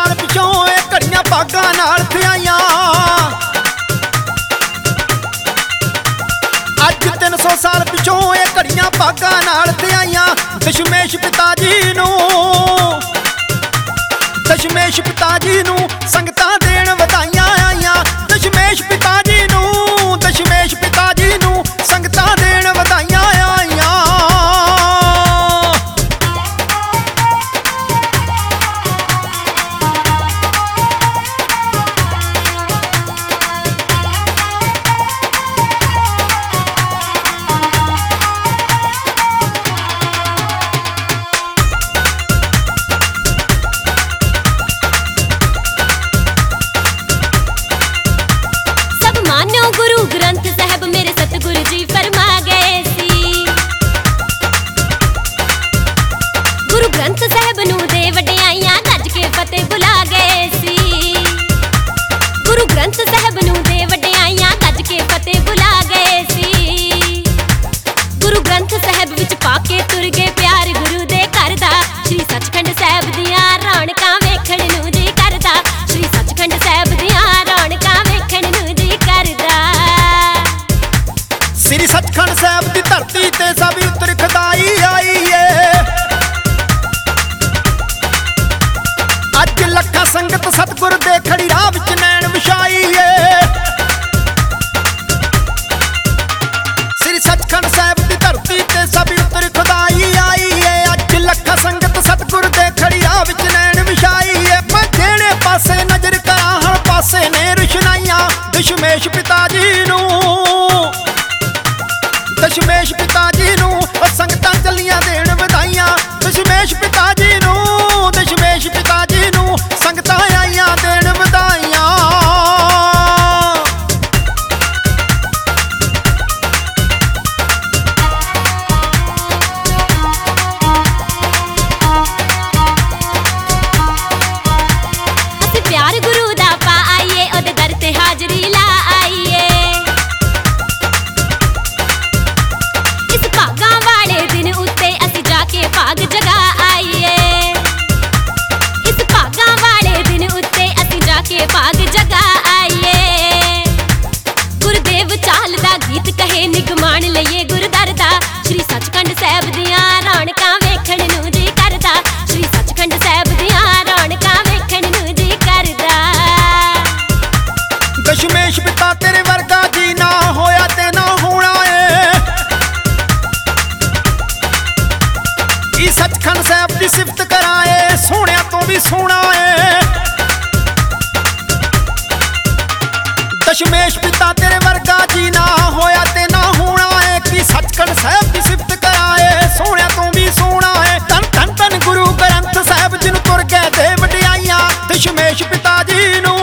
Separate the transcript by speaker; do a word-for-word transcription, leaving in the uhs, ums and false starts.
Speaker 1: साल पिछों ये घड़ियां भागां नाल थियाइयां। अज तीन सौ साल पिछों ये घड़ियां भागां नाल थियाइयां। दशमेश पिता जी नूं दशमेश पिता जी नूं संगतां देण वधाइयां आईयां। दशमेश पिता जी नूं दशमेश पिता जी नूं संगतां देण वधाइयां आईयां।
Speaker 2: गुरु ग्रंथ साहब मेरे सतगुरु जी फरमा गए सी। गुरु ग्रंथ साहब नूं दे वडियाइयां गज के फतेह बुला गए सी। गुरु ग्रंथ साहब नूं दे वडियाइयां गज के फतेह बुला गए सी। गुरु ग्रंथ साहब विच पाके तुर गए प्यार गुरु दे घर दा। श्री सचखंड साहब दियां रौनकां वेखण नूं जी करदा। श्री सचखंड साहब दियां रौनकां वेखण नूं जी करदा।
Speaker 1: श्री सचखंड साहब दी धरती ते सब उतर खदाई आई है। अज लखा संगत सतगुर दे खड़ी राह विच नैन विछाई है। श्री सचखंड साहब दी धरती ते सब उतर खदाई आई है। अज लखा संगत सतगुर दे खड़ी राह विच नैन विछाई है। मैं जेड़े पासे नजर करा हर पासे ने रुशनाइयां। दशमेश पिता जी नूं दशमेश पिता जी नूं संगतां चलियां देण वधाइयां। दशमेश पिता जी नूं दशमेश पिता जी नूं संगतां आईयां देण वधाइयां।
Speaker 2: असीं प्यार गुरु दा पा आईए ओदे दर ते हाजरी ला आईए। भाग जगा आईए। इस भागां वाले दिन उत्ते असीं जाके भाग जगा आईए। गुरुदेव चाल दा गीत कहे निगमान लईए गुरदर दा। श्री सचखंड साहब दियां रौनकां वेखण नूं जी करदा। श्री सचखंड साहब दियां रौनकां वेखण नूं जी करदा।
Speaker 1: दशमेश पिता तेरे वर्गा जी ना होया ते ना होना है। सचखंड साहब की सिफत कराए सोहणिया तो भी सोहना है। दशमेश पिता तेरे वर्गा जी ना होया ते ना होना है। कि सचखंड साहब की सिफत कराए सोहणिया तो भी सोहना है। धन धन धन गुरु ग्रंथ साहब जिन तुर गए दे वडियाइयां। दशमेश पिता जी नूं